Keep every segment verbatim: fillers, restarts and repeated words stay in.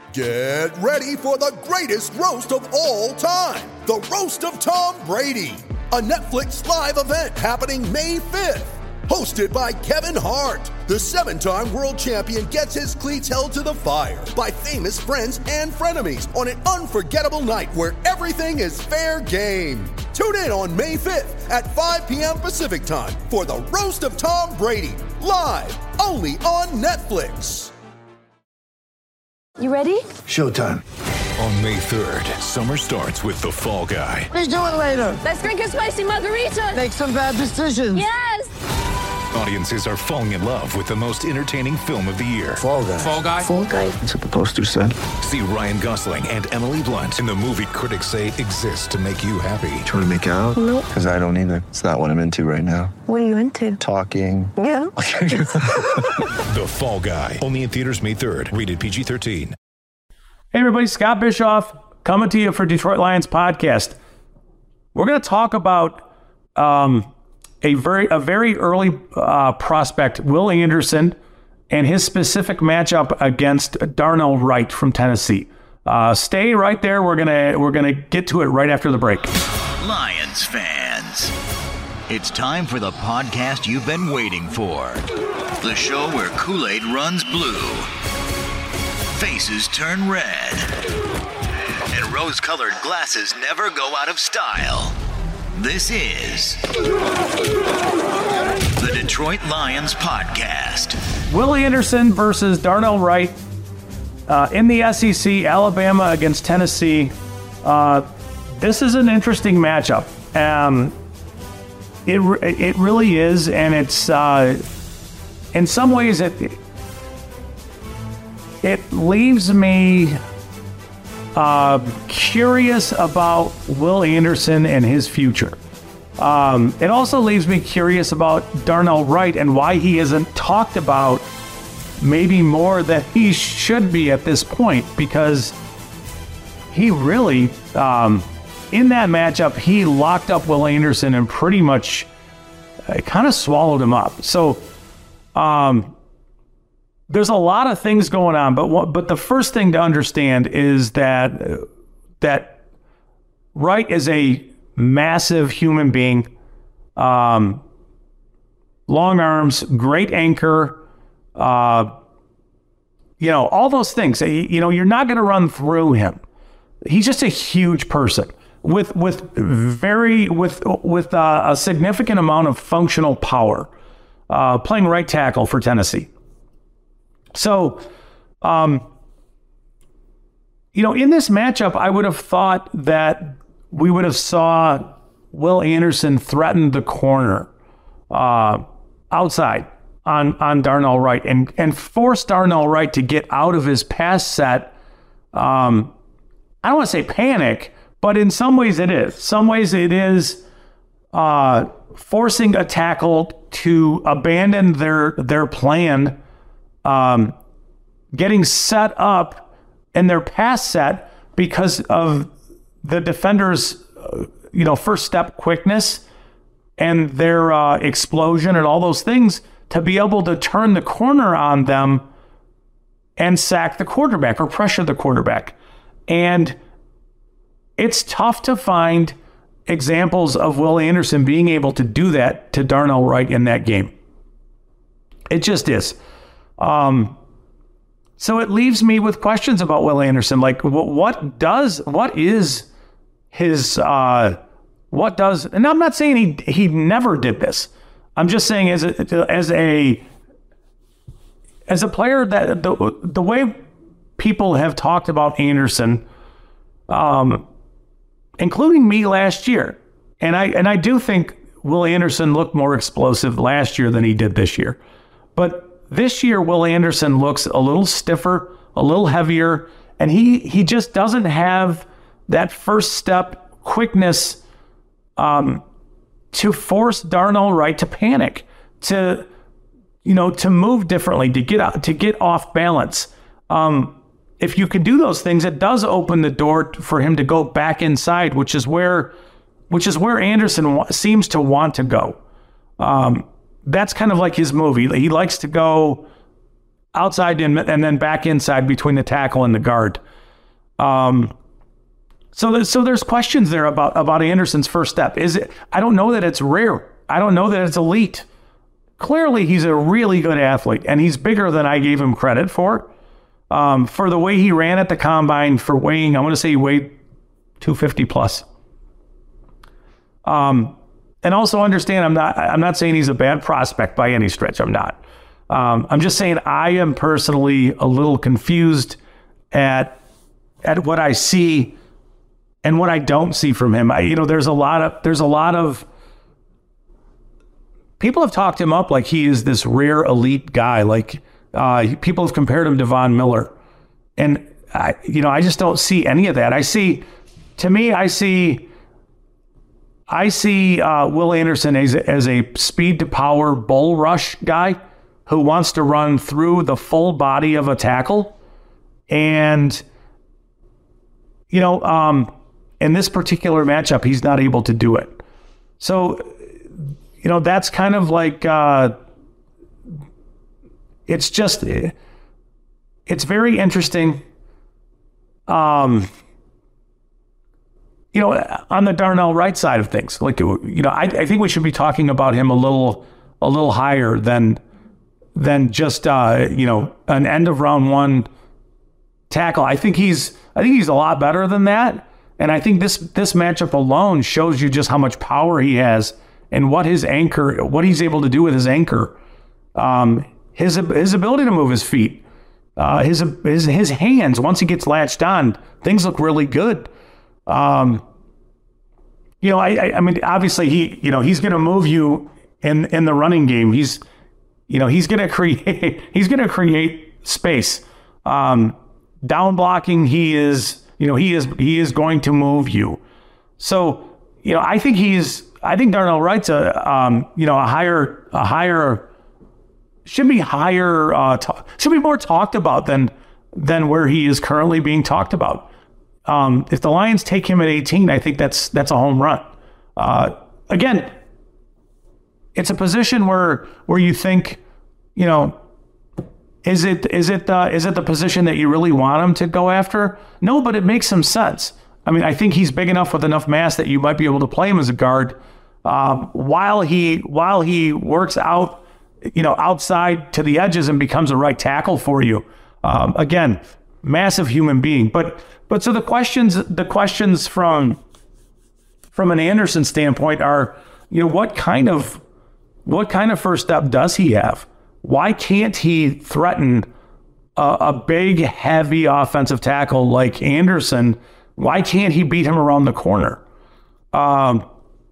Get ready for the greatest roast of all time, the Roast of Tom Brady, a Netflix live event happening May fifth. Hosted by Kevin Hart, the seven-time world champion gets his cleats held to the fire by famous friends and frenemies on an unforgettable night where everything is fair game. Tune in on May fifth at five p.m. Pacific time for the Roast of Tom Brady, live only on Netflix. You ready? Showtime. On May third, summer starts with The Fall Guy. Let's do it later. Let's drink a spicy margarita. Make some bad decisions. Yes! Audiences are falling in love with the most entertaining film of the year. Fall Guy. Fall Guy? Fall Guy. That's what the poster said. See Ryan Gosling and Emily Blunt in the movie critics say exists to make you happy. Trying to make it out? Nope. Because I don't either. It's not what I'm into right now. What are you into? Talking. Yeah. The Fall Guy. Only in theaters May third. Rated P G thirteen. Hey everybody, Scott Bischoff coming to you for Detroit Lions podcast. We're going to talk about um, a very a very early uh, prospect, Will Anderson, and his specific matchup against Darnell Wright from Tennessee. Uh, stay right there. We're gonna we're gonna get to it right after the break. Lions fans, it's time for the podcast you've been waiting for. The show where Kool-Aid runs blue, faces turn red, and rose-colored glasses never go out of style. This is the Detroit Lions podcast. Will Anderson versus Darnell Wright uh, in the S E C, Alabama against Tennessee. Uh, this is an interesting matchup. Um, it it really is, and it's uh, in some ways it it leaves me uh, curious about Will Anderson and his future. Um, it also leaves me curious about Darnell Wright and why he isn't talked about maybe more than he should be at this point, because he really, um, in that matchup, he locked up Will Anderson and pretty much uh, kind of swallowed him up. So um, there's a lot of things going on, but what, but the first thing to understand is that uh, that Wright is a massive human being, um, long arms, great anchor, uh, you know, all those things. You know, you're not going to run through him. He's just a huge person with with very with with uh, a significant amount of functional power, uh, playing right tackle for Tennessee. So, um, you know, in this matchup, I would have thought that we would have saw Will Anderson threaten the corner uh, outside on, on Darnell Wright and, and force Darnell Wright to get out of his pass set. Um, I don't want to say panic, but in some ways it is. Some ways it is uh, forcing a tackle to abandon their their plan, um, getting set up in their pass set because of the defender's, uh, you know, first step quickness and their uh, explosion and all those things to be able to turn the corner on them and sack the quarterback or pressure the quarterback. And it's tough to find examples of Will Anderson being able to do that to Darnell Wright in that game. It just is. Um, so it leaves me with questions about Will Anderson. Like, what, what does, what is his, uh, what does, and I'm not saying he he never did this. I'm just saying as a, as a, as a player that the, the way people have talked about Anderson, um, including me last year. And I, and I do think Will Anderson looked more explosive last year than he did this year. But this year, Will Anderson looks a little stiffer, a little heavier, and he, he just doesn't have that first step quickness um, to force Darnell Wright to panic, to, you know, to move differently, to get out, to get off balance. Um, if you can do those things, it does open the door for him to go back inside, which is where, which is where Anderson wa- seems to want to go. Um, that's kind of like his movie. He likes to go outside and, and then back inside between the tackle and the guard. Um, so there's, so there's questions there about, about Anderson's first step. Is it? I don't know that it's rare. I don't know that it's elite. Clearly, he's a really good athlete, and he's bigger than I gave him credit for. Um, for the way he ran at the combine, for weighing, I want to say he weighed two fifty plus. Um, and also understand, I'm not, I'm not saying he's a bad prospect by any stretch. I'm not. Um, I'm just saying I am personally a little confused at, at what I see and what I don't see from him. I, you know, there's a lot of, there's a lot of, people have talked him up like he is this rare elite guy. Like uh, people have compared him to Von Miller. And, I, you know, I just don't see any of that. I see, to me, I see, I see uh, Will Anderson as, as a speed to power bull rush guy who wants to run through the full body of a tackle. And, you know, um, in this particular matchup, he's not able to do it. So, you know, that's kind of like, uh, it's just, it's very interesting. Um, you know, on the Darnell Wright side of things, like, you know, I, I think we should be talking about him a little, a little higher than, than just, uh, you know, an end of round one tackle. I think he's, I think he's a lot better than that. And I think this, this matchup alone shows you just how much power he has and what his anchor, what he's able to do with his anchor, um, his his ability to move his feet, uh, his his his hands. Once he gets latched on, things look really good. Um, you know, I, I I mean, obviously he, you know, he's going to move you in in the running game. He's, you know, he's going to create he's going to create space. Um, down blocking, he is, you know, he is he is going to move you. So, you know, I think he's. I think Darnell Wright's a, um, you know, a higher, a higher, should be higher, uh, talk, should be more talked about than, than where he is currently being talked about. Um, if the Lions take him at eighteen, I think that's, that's a home run. Uh, again, it's a position where, where you think, you know, is it, is it, uh, is it the position that you really want him to go after? No, but it makes some sense. I mean, I think he's big enough with enough mass that you might be able to play him as a guard um, while he while he works out, you know, outside to the edges and becomes a right tackle for you. Um, again, massive human being. But but so the questions the questions from from an Anderson standpoint are, you know, what kind of what kind of first step does he have? Why can't he threaten a, a big, heavy offensive tackle like Anderson? Why can't he beat him around the corner? Um,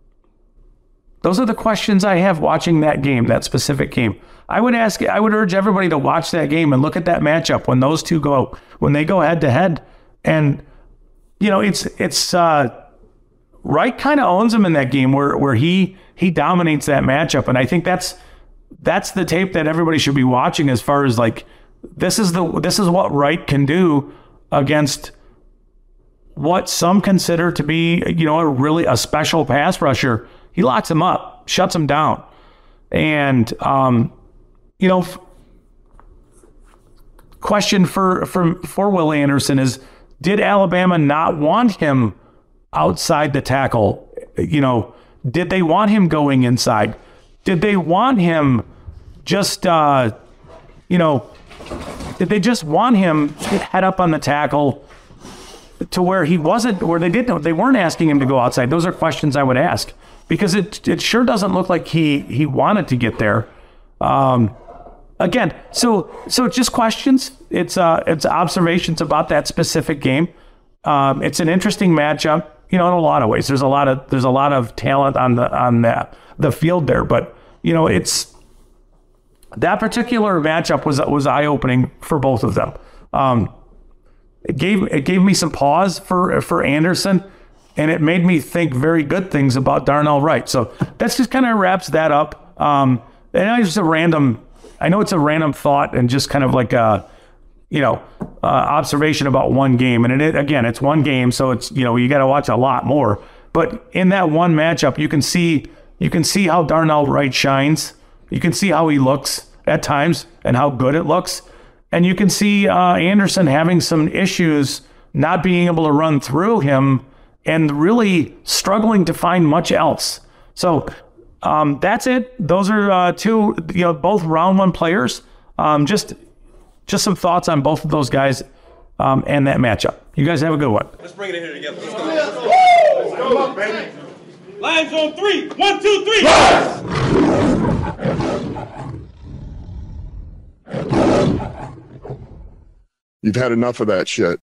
those are the questions I have watching that game, that specific game. I would ask, I would urge everybody to watch that game and look at that matchup when those two go, when they go head to head. And, you know, it's, it's, uh, Wright kind of owns him in that game where, where he, he dominates that matchup. And I think that's, that's the tape that everybody should be watching as far as like, this is the, this is what Wright can do against what some consider to be, you know, a really a special pass rusher. He locks him up, shuts him down. And, um, you know, f- question for, for, for Will Anderson is, did Alabama not want him outside the tackle? You know, did they want him going inside? Did they want him just, uh, you know, did they just want him to head up on the tackle to where he wasn't, where they didn't, they weren't asking him to go outside? Those are questions I would ask, because it it sure doesn't look like he he wanted to get there. Um, again, so so just questions. It's uh it's observations about that specific game. Um, it's an interesting matchup, you know, in a lot of ways. There's a lot of there's a lot of talent on the on the the field there, but you know, it's that particular matchup was was eye opening for both of them. Um, It gave it gave me some pause for for Anderson, and it made me think very good things about Darnell Wright. So that's just kind of wraps that up. Um, and it's just a random, I know it's a random thought and just kind of like a, you know, uh, observation about one game. And it, again, it's one game, so it's, you know, you got to watch a lot more. But in that one matchup, you can see you can see how Darnell Wright shines. You can see how he looks at times and how good it looks. And you can see uh, Anderson having some issues not being able to run through him and really struggling to find much else. So um, that's it. Those are uh, two, you know, both round one players. Um, just just some thoughts on both of those guys um, and that matchup. You guys have a good one. Let's bring it in here together. Let's go. Let's go up, baby. Lions on three. One, two, three. You've had enough of that shit.